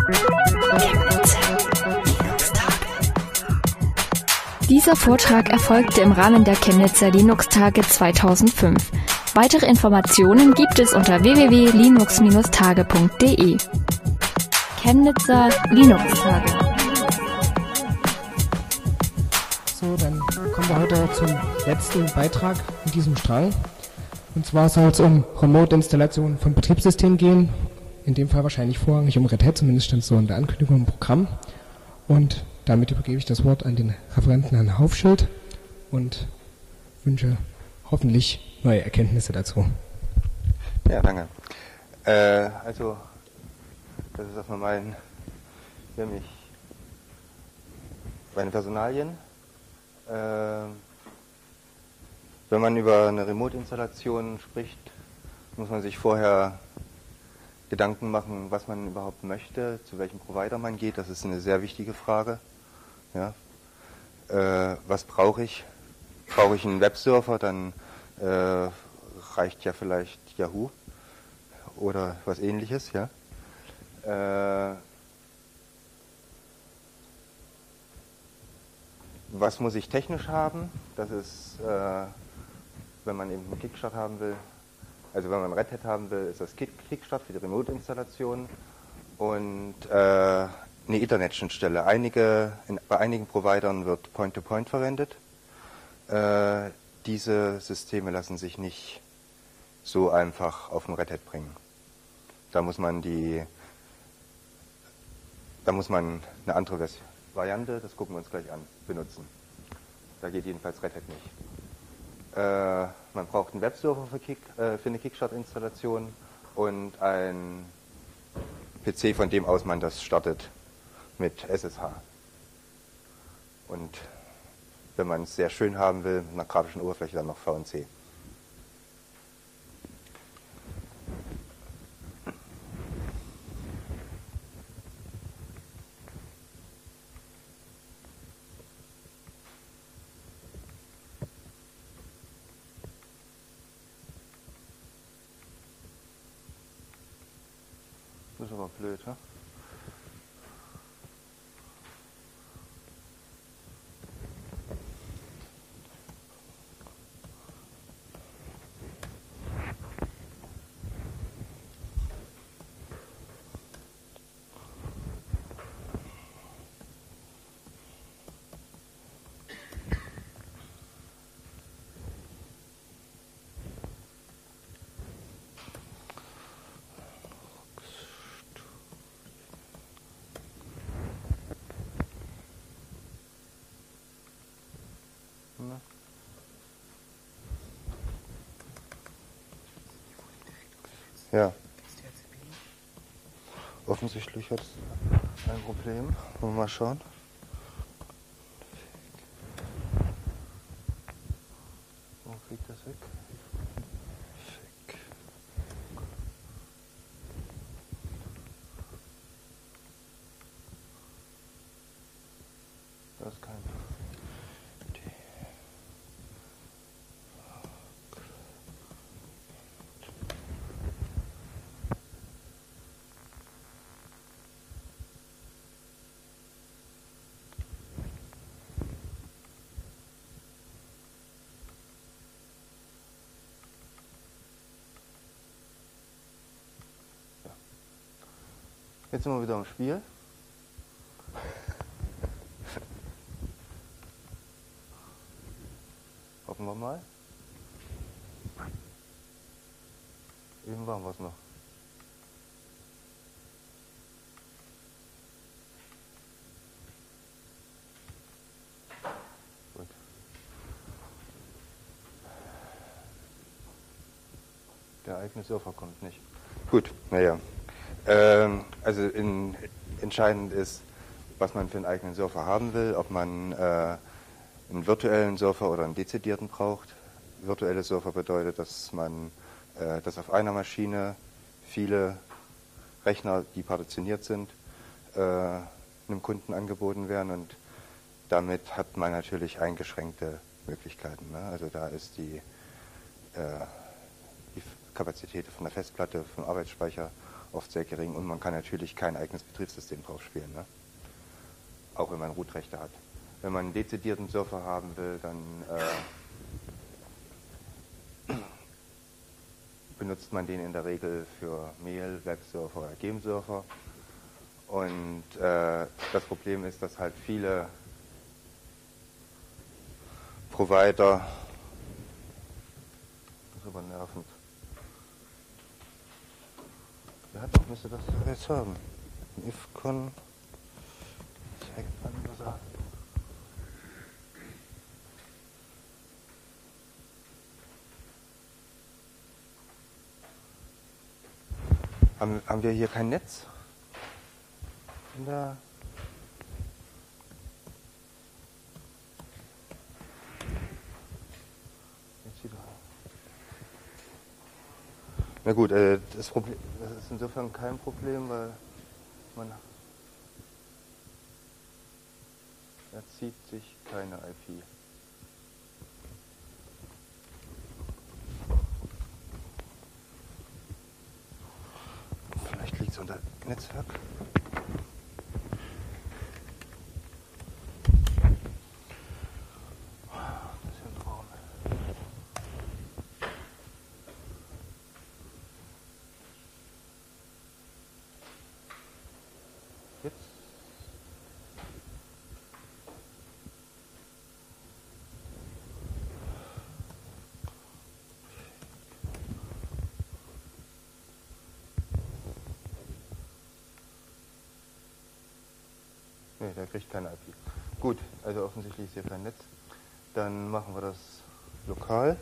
Dieser Vortrag erfolgte im Rahmen der Chemnitzer Linux-Tage 2005. Weitere Informationen gibt es unter www.linux-tage.de. Chemnitzer Linux-Tage. So, dann kommen wir heute zum letzten Beitrag in diesem Strang. Und zwar soll es um Remote-Installation von Betriebssystemen gehen. In dem Fall wahrscheinlich vorrangig um Red Hat, zumindest stand es so in der Ankündigung im Programm. Und damit übergebe ich das Wort an den Referenten Herrn Haufschild und wünsche hoffentlich neue Erkenntnisse dazu. Ja, danke. Also, das ist erstmal meine Personalien. Wenn man über eine Remote-Installation spricht, muss man sich vorher Gedanken machen, was man überhaupt möchte, zu welchem Provider man geht. Das ist eine sehr wichtige Frage. Ja. Was brauche ich? Brauche ich einen Webserver, dann reicht ja vielleicht Yahoo oder was ähnliches. Ja. Was muss ich technisch haben? Das ist, wenn man eben einen Kickstart haben will, also wenn man Red Hat haben will, ist das Kickstart für die Remote-Installation und eine Ethernet-Schnittstelle. Bei einigen Providern wird Point-to-Point verwendet. Diese Systeme lassen sich nicht so einfach auf den Red Hat bringen. Da muss man eine andere Variante, das gucken wir uns gleich an, benutzen. Da geht jedenfalls Red Hat nicht. Man braucht einen Webserver für eine Kickstart-Installation und einen PC, von dem aus man das startet mit SSH. Und wenn man es sehr schön haben will, mit einer grafischen Oberfläche, dann noch VNC. Das ist aber blöd, ne? Ja. Offensichtlich hat es ein Problem. Wollen wir mal schauen. Wo fliegt das weg? Fick. Das ist kein. Jetzt sind wir wieder im Spiel. Hoffen wir mal. Eben waren wir es noch. Gut. Der eigene Surfer kommt nicht. Gut, naja. Also entscheidend ist, was man für einen eigenen Surfer haben will, ob man einen virtuellen Surfer oder einen dezidierten braucht. Virtuelle Surfer bedeutet, dass man dass auf einer Maschine viele Rechner, die partitioniert sind, einem Kunden angeboten werden und damit hat man natürlich eingeschränkte Möglichkeiten. Ne? Also da ist die Kapazität von der Festplatte, vom Arbeitsspeicher oft sehr gering und man kann natürlich kein eigenes Betriebssystem drauf spielen, ne? Auch wenn man Root-Rechte hat. Wenn man einen dezidierten Surfer haben will, dann benutzt man den in der Regel für Mail, Websurfer oder Game-Surfer. Und das Problem ist, dass halt viele Provider, das ist aber nervend. Wer hat doch, müsste das jetzt haben? Ifcon zeigt an, was er. Haben wir hier kein Netz? Da. Na gut, das ist insofern kein Problem, weil er zieht sich keine IP. Vielleicht liegt es unter Netzwerk. Nee, der kriegt keine IP. Gut, also offensichtlich ist hier kein Netz. Dann machen wir das lokal.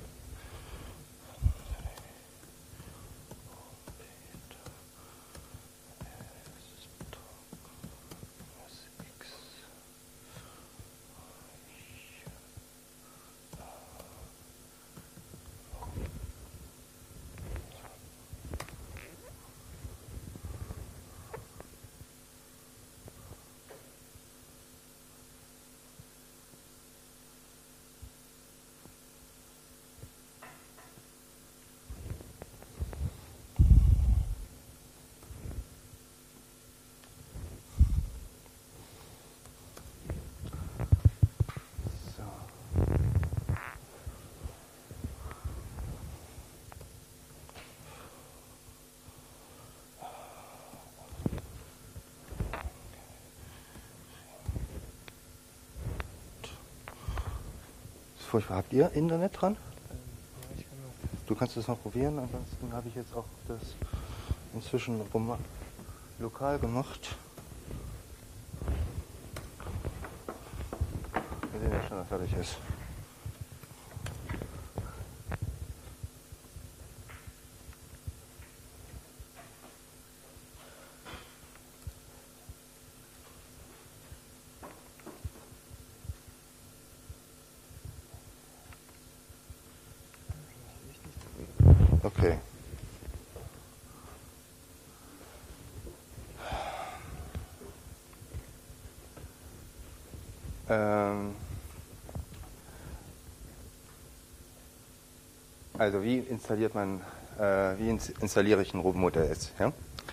Furchtbar. Habt ihr Internet dran? Du kannst es noch probieren, ansonsten habe ich jetzt auch das inzwischen lokal gemacht. Wir sehen ja schon, dass fertig ist. Okay. Also wie installiere ich ein Robo-Modell S? Ja?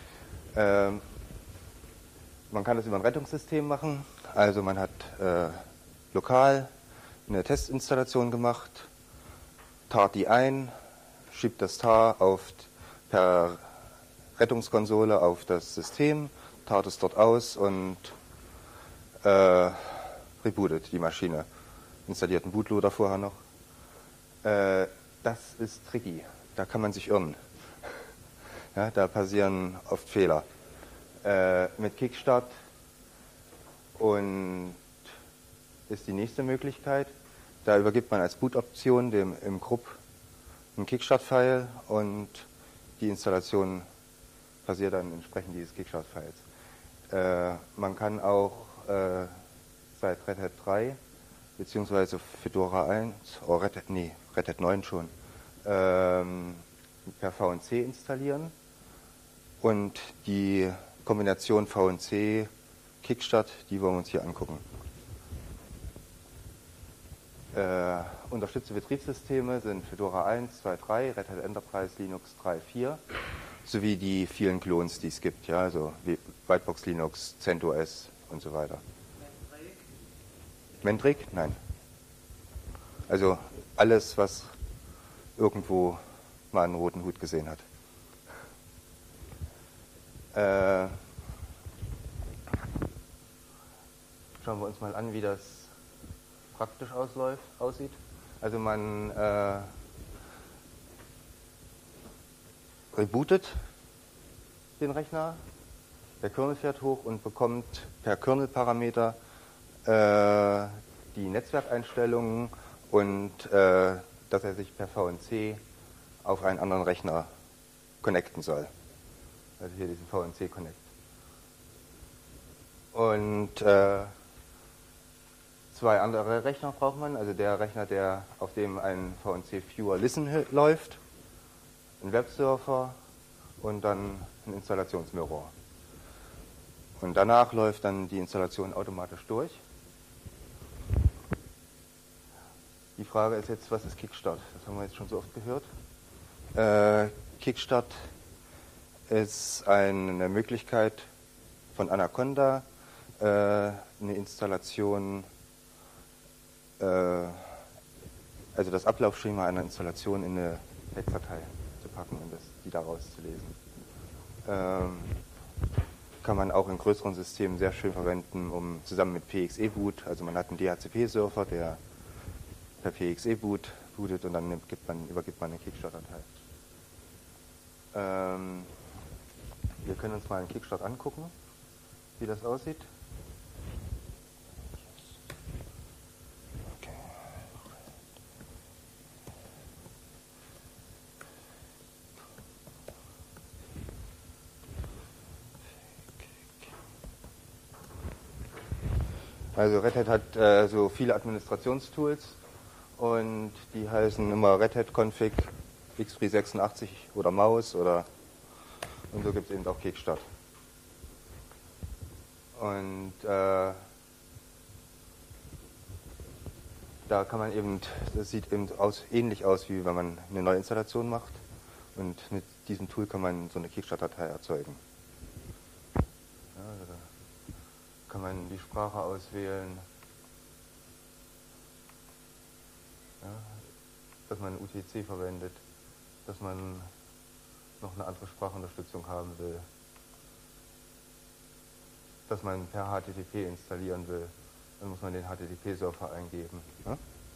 Man kann das über ein Rettungssystem machen. Also man hat lokal eine Testinstallation gemacht, tart die ein, schiebt das TAR per Rettungskonsole auf das System, tart es dort aus und rebootet die Maschine. Installiert einen Bootloader vorher noch. Das ist tricky. Da kann man sich irren. Ja, da passieren oft Fehler. Mit Kickstart und ist die nächste Möglichkeit. Da übergibt man als Boot-Option im Grupp einen Kickstart-File und die Installation passiert dann entsprechend dieses Kickstart-Files. Man kann auch seit Red Hat 3 beziehungsweise Fedora 1, Red Hat 9 schon, per VNC installieren und die Kombination VNC Kickstart, die wollen wir uns hier angucken. Unterstützte Betriebssysteme sind Fedora 1, 2.3, Red Hat Enterprise Linux 3.4 sowie die vielen Klons, die es gibt, ja, also wie Whitebox Linux, CentOS und so weiter. Mandrake? Nein. Also alles, was irgendwo mal einen roten Hut gesehen hat. Schauen wir uns mal an, wie das praktisch aussieht. Also man rebootet den Rechner, der Kernel fährt hoch und bekommt per Kernel-Parameter die Netzwerkeinstellungen und dass er sich per VNC auf einen anderen Rechner connecten soll. Also hier diesen VNC-Connect. Und zwei andere Rechner braucht man, also der Rechner, auf dem ein VNC Viewer Listen läuft, ein Websurfer und dann ein Installationsmirror. Und danach läuft dann die Installation automatisch durch. Die Frage ist jetzt, was ist Kickstart? Das haben wir jetzt schon so oft gehört. Kickstart ist eine Möglichkeit von Anaconda, eine Installation, also das Ablaufschema einer Installation in eine Textdatei zu packen und die daraus zu lesen. Kann man auch in größeren Systemen sehr schön verwenden, um zusammen mit PXE-Boot, also man hat einen DHCP-Surfer, der per PXE-Boot bootet und dann übergibt man eine Kickstart-Datei. Wir können uns mal einen Kickstart angucken, wie das aussieht. Okay. Also Red Hat hat so viele Administrationstools und die heißen immer Red Hat Config, X386 oder Maus und so gibt es eben auch Kickstart. Und da kann man eben, das sieht eben ähnlich aus, wie wenn man eine Neuinstallation macht. Und mit diesem Tool kann man so eine Kickstart-Datei erzeugen. Ja, also da kann man die Sprache auswählen, ja, dass man UTC verwendet, dass man noch eine andere Sprachunterstützung haben will, dass man per HTTP installieren will, dann muss man den HTTP-Surfer eingeben. Ja?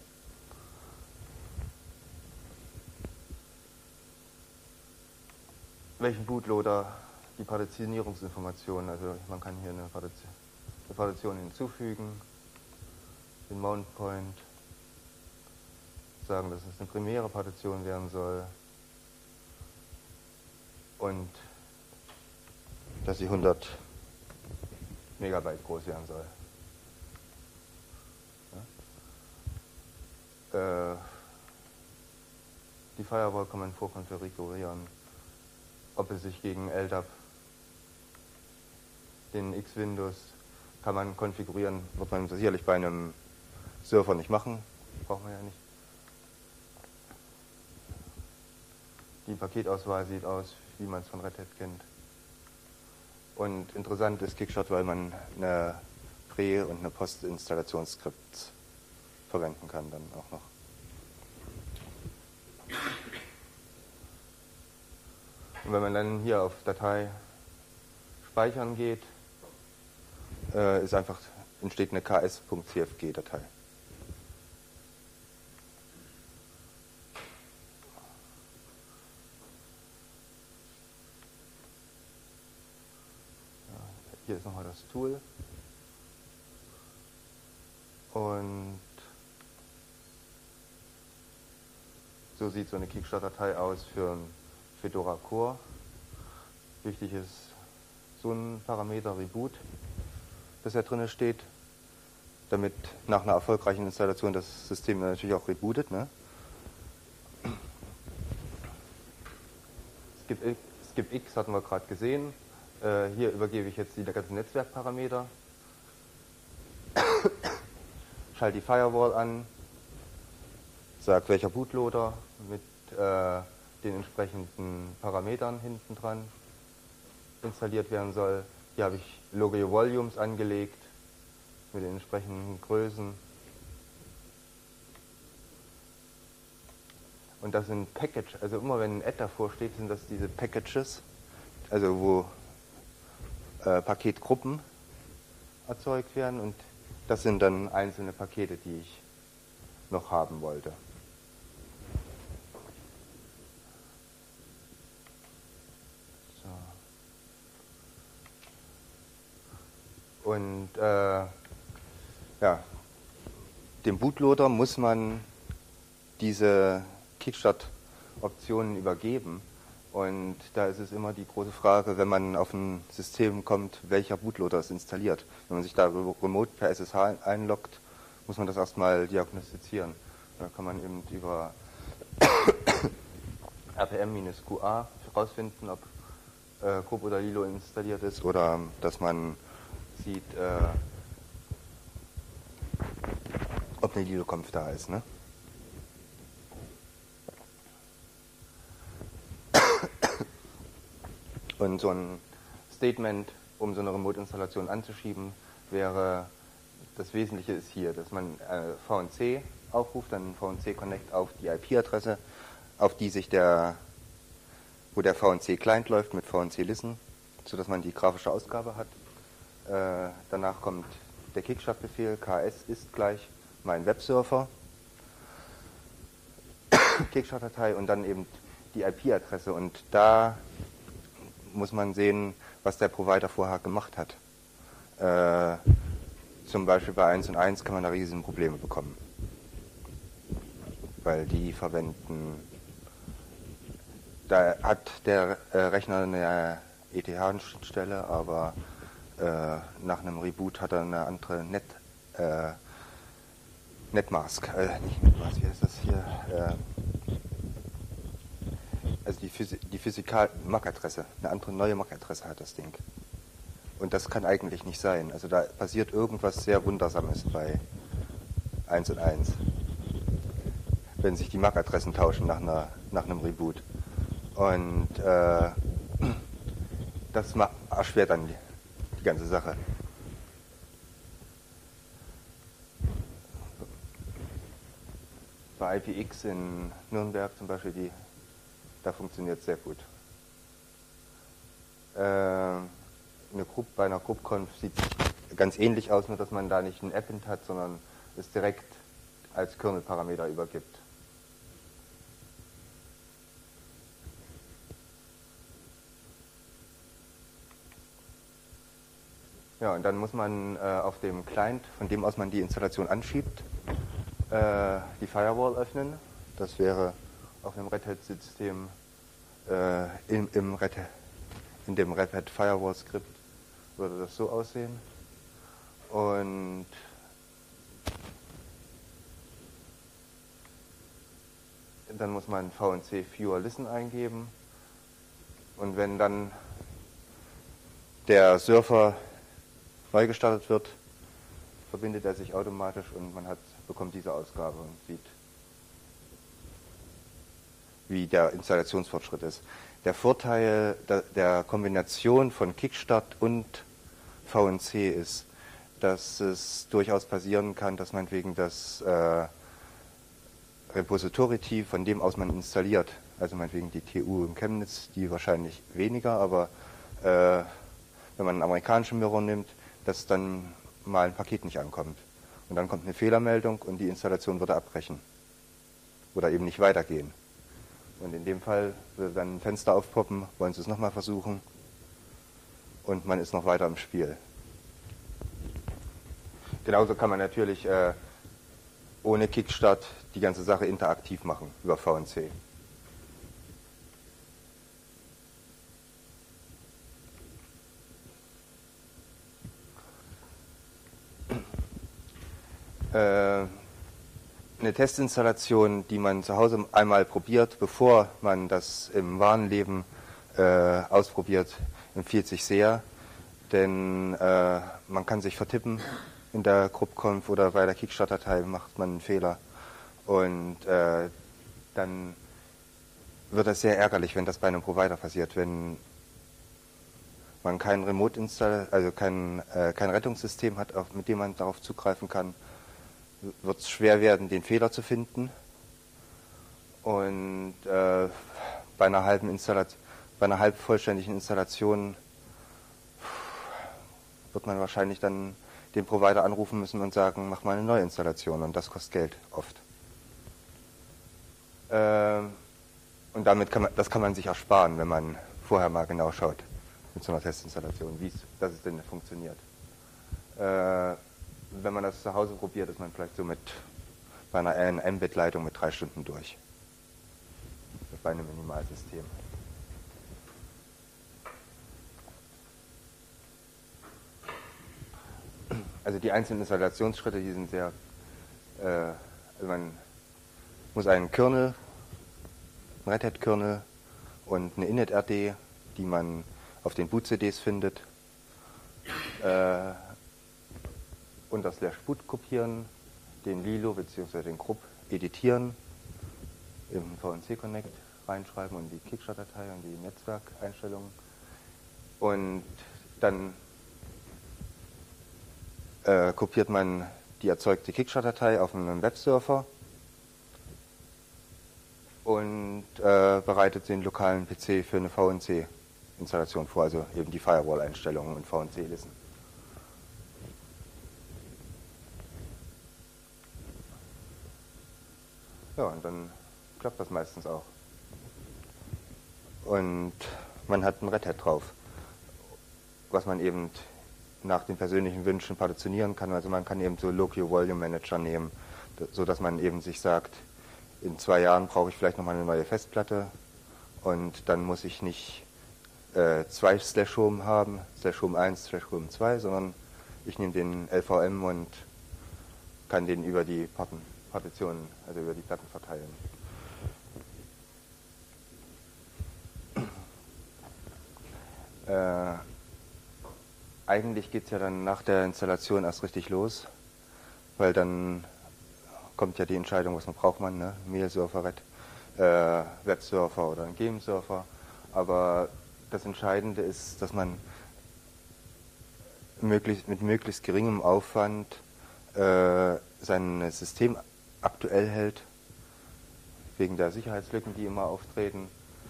Welchen Bootloader, die Partitionierungsinformationen, also man kann hier eine Partition hinzufügen, den Mount Point, sagen, dass es eine primäre Partition werden soll und dass sie 100 Megabyte groß werden soll. Ja? Die Firewall kann man vorkonfigurieren, ob es sich gegen LDAP, den X-Windows kann man konfigurieren, wird man sicherlich bei einem Surfer nicht machen, braucht man ja nicht. Die Paketauswahl sieht aus, wie man es von Red Hat kennt. Und interessant ist Kickstart, weil man eine Prä- und eine Post-Installationsskript verwenden kann dann auch noch. Und wenn man dann hier auf Datei speichern geht, entsteht eine ks.cfg-Datei. Hier ist nochmal das Tool. Und so sieht so eine Kickstart-Datei aus für ein Fedora Core. Wichtig ist so ein Parameter Reboot, das da drin steht, damit nach einer erfolgreichen Installation das System natürlich auch rebootet. Ne? Skip X hatten wir gerade gesehen. Hier übergebe ich jetzt die ganzen Netzwerkparameter, schalte die Firewall an, sage welcher Bootloader mit den entsprechenden Parametern hinten dran installiert werden soll. Hier habe ich Logio Volumes angelegt mit den entsprechenden Größen. Und das sind Package, also immer wenn ein Add davor steht, sind das diese Packages, also wo Paketgruppen erzeugt werden, und das sind dann einzelne Pakete, die ich noch haben wollte. So. Und ja, dem Bootloader muss man diese Kickstart-Optionen übergeben. Und da ist es immer die große Frage, wenn man auf ein System kommt, welcher Bootloader ist installiert. Wenn man sich da remote per SSH einloggt, muss man das erstmal diagnostizieren. Da kann man eben über rpm-qa herausfinden, ob Grub oder Lilo installiert ist, oder dass man sieht, ob eine Lilo-Conf da ist. Ne? Und so ein Statement, um so eine Remote-Installation anzuschieben, wäre, das Wesentliche ist hier, dass man VNC aufruft, dann VNC Connect auf die IP-Adresse, auf die sich wo der VNC-Client läuft mit VNC Listen, sodass man die grafische Ausgabe hat. Danach kommt der Kickstart-Befehl, ks ist gleich mein Websurfer, Kickstart-Datei, und dann eben die IP-Adresse, und da muss man sehen, was der Provider vorher gemacht hat. Zum Beispiel bei 1&1 kann man da riesen Probleme bekommen. Weil die verwenden, da hat der Rechner eine ETH-Schnittstelle, aber nach einem Reboot hat er eine andere Netmask, nicht Netmask, wie heißt das hier? Also die Physikal-MAC-Adresse, eine andere neue MAC-Adresse hat das Ding. Und das kann eigentlich nicht sein. Also da passiert irgendwas sehr Wundersames bei 1&1, wenn sich die MAC-Adressen tauschen nach einem Reboot. Und das erschwert dann die ganze Sache. Bei IPX in Nürnberg zum Beispiel, da funktioniert es sehr gut. Bei einer GroupConf sieht es ganz ähnlich aus, nur dass man da nicht ein Append hat, sondern es direkt als Kernel-Parameter übergibt. Ja, und dann muss man auf dem Client, von dem aus man die Installation anschiebt, die Firewall öffnen. Das wäre auf einem Red Hat-System in dem Red Hat Firewall-Skript würde das so aussehen. Und dann muss man VNC Viewer Listen eingeben. Und wenn dann der Surfer neu gestartet wird, verbindet er sich automatisch und man bekommt diese Ausgabe und sieht, wie der Installationsfortschritt ist. Der Vorteil der Kombination von Kickstart und VNC ist, dass es durchaus passieren kann, dass meinetwegen das Repository, von dem aus man installiert, also meinetwegen die TU in Chemnitz, die wahrscheinlich weniger, aber wenn man einen amerikanischen Mirror nimmt, dass dann mal ein Paket nicht ankommt. Und dann kommt eine Fehlermeldung und die Installation würde abbrechen. Oder eben nicht weitergehen. Und in dem Fall würde dann ein Fenster aufpoppen, wollen Sie es nochmal versuchen und man ist noch weiter im Spiel. Genauso kann man natürlich ohne Kickstart die ganze Sache interaktiv machen über VNC. Eine Testinstallation, die man zu Hause einmal probiert, bevor man das im wahren Leben ausprobiert, empfiehlt sich sehr, denn man kann sich vertippen in der GroupConf oder bei der Kickstart-Datei macht man einen Fehler und dann wird das sehr ärgerlich, wenn das bei einem Provider passiert, wenn man kein also kein Rettungssystem hat, mit dem man darauf zugreifen kann, wird es schwer werden, den Fehler zu finden. Und bei einer halb vollständigen Installation wird man wahrscheinlich dann den Provider anrufen müssen und sagen, mach mal eine neue Installation, und das kostet Geld oft. Und das kann man sich ersparen, wenn man vorher mal genau schaut mit so einer Testinstallation, dass es denn funktioniert. Wenn man das zu Hause probiert, ist man vielleicht so bei einer Mbit-Leitung mit 3 Stunden durch. Bei einem Minimalsystem. Also die einzelnen Installationsschritte, die sind sehr, also man muss einen Kernel, einen Red Hat Kernel und eine Init-RD, die man auf den Boot-CDs findet, unter /boot kopieren, den Lilo bzw. den Grub editieren, im VNC Connect reinschreiben und die Kickstart-Datei und die Netzwerkeinstellungen, und dann kopiert man die erzeugte Kickstart-Datei auf einen Websurfer und bereitet den lokalen PC für eine VNC-Installation vor, also eben die Firewall-Einstellungen und VNC-Listen. Ja, und dann klappt das meistens auch. Und man hat ein Red Hat drauf, was man eben nach den persönlichen Wünschen partitionieren kann. Also man kann eben so Local Volume Manager nehmen, so dass man eben sich sagt, in 2 Jahren brauche ich vielleicht nochmal eine neue Festplatte, und dann muss ich nicht 2 /home haben, /home 1, /home 2, sondern ich nehme den LVM und kann den über die Partitionen, also über die Platten verteilen. Eigentlich geht es ja dann nach der Installation erst richtig los, weil dann kommt ja die Entscheidung, was braucht man, ne? Mail-Surfer, Websurfer oder ein Game-Surfer. Aber das Entscheidende ist, dass man mit möglichst geringem Aufwand sein System aktuell hält, wegen der Sicherheitslücken, die immer auftreten.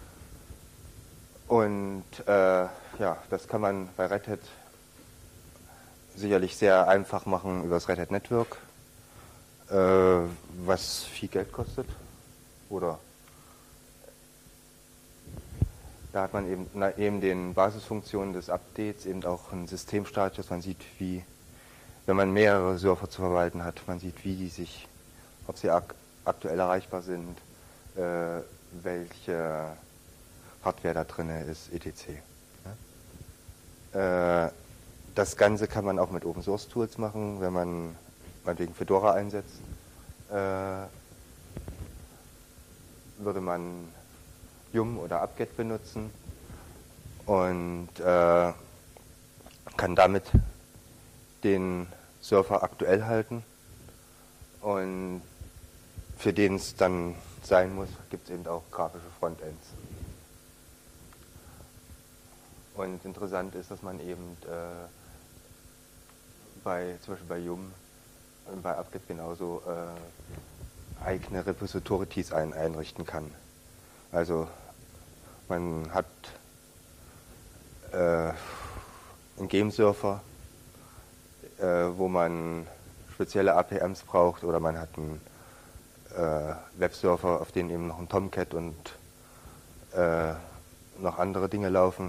Und ja, das kann man bei Red Hat sicherlich sehr einfach machen über das Red Hat Network, was viel Geld kostet. Oder da hat man eben neben den Basisfunktionen des Updates eben auch einen Systemstatus. Man sieht, wenn man mehrere Server zu verwalten hat, man sieht, ob sie aktuell erreichbar sind, welche Hardware da drin ist, etc. Ja? Das Ganze kann man auch mit Open Source Tools machen, wenn man meinetwegen Fedora einsetzt. Würde man Yum oder apt-get benutzen und kann damit den Server aktuell halten, und für den es dann sein muss, gibt es eben auch grafische Frontends. Und interessant ist, dass man eben zum Beispiel bei Yum und bei apt-get genauso eigene Repositories einrichten kann. Also man hat einen Game-Surfer, wo man spezielle APMs braucht, oder man hat einen Websurfer, auf dem eben noch ein Tomcat und noch andere Dinge laufen,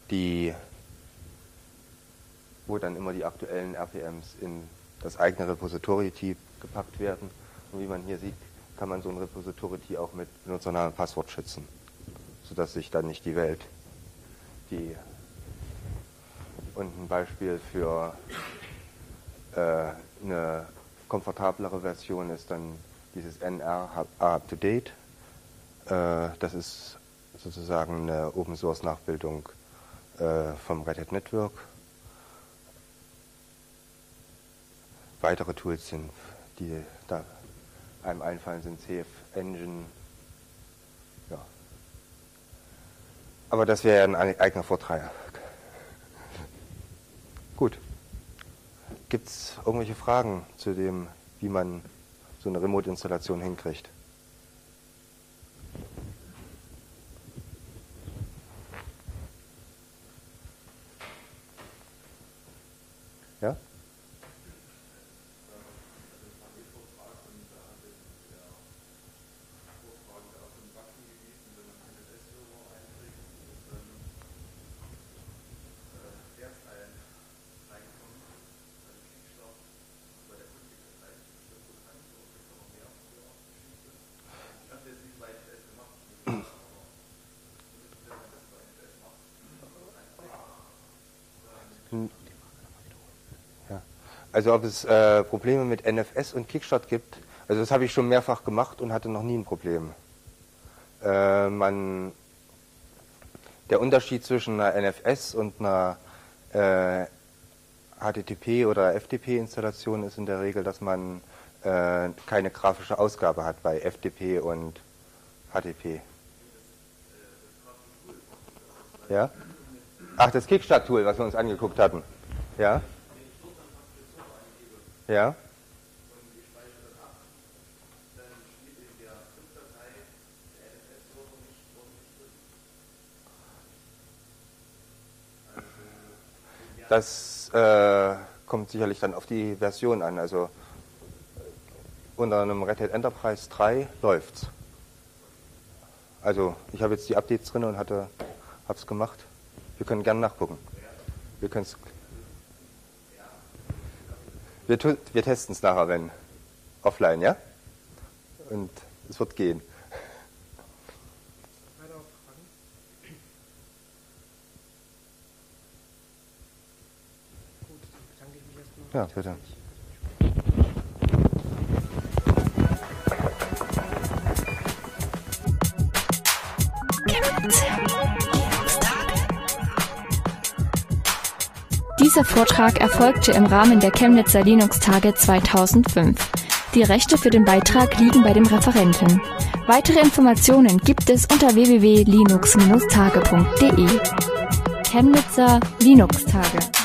wo dann immer die aktuellen RPMs in das eigene Repository gepackt werden. Und wie man hier sieht, kann man so ein Repository auch mit Benutzernamen und Passwort schützen, sodass sich dann nicht die Welt und ein Beispiel für eine komfortablere Version ist dann dieses NR Up-to-Date. Das ist sozusagen eine Open-Source-Nachbildung vom Red Hat Network. Weitere Tools sind, die da einem einfallen, sind CF Engine, ja, Aber das wäre ja ein eigener Vortrag. Gut. Gibt es irgendwelche Fragen zu dem, wie man so eine Remote-Installation hinkriegt? Ja? Also ob es Probleme mit NFS und Kickstart gibt, also das habe ich schon mehrfach gemacht und hatte noch nie ein Problem. Der Unterschied zwischen einer NFS und einer HTTP oder FTP-Installation ist in der Regel, dass man keine grafische Ausgabe hat bei FTP und HTTP. Ja? Ach, das Kickstart-Tool, was wir uns angeguckt hatten. Ja? Ja? Das kommt sicherlich dann auf die Version an. Also unter einem Red Hat Enterprise 3 läuft's. Also ich habe jetzt die Updates drin und habe es gemacht. Wir können gerne nachgucken. Wir testen es nachher, wenn offline, ja? Und es wird gehen. Ja, bitte. Dieser Vortrag erfolgte im Rahmen der Chemnitzer Linux-Tage 2005. Die Rechte für den Beitrag liegen bei dem Referenten. Weitere Informationen gibt es unter www.linux-tage.de. Chemnitzer Linux-Tage.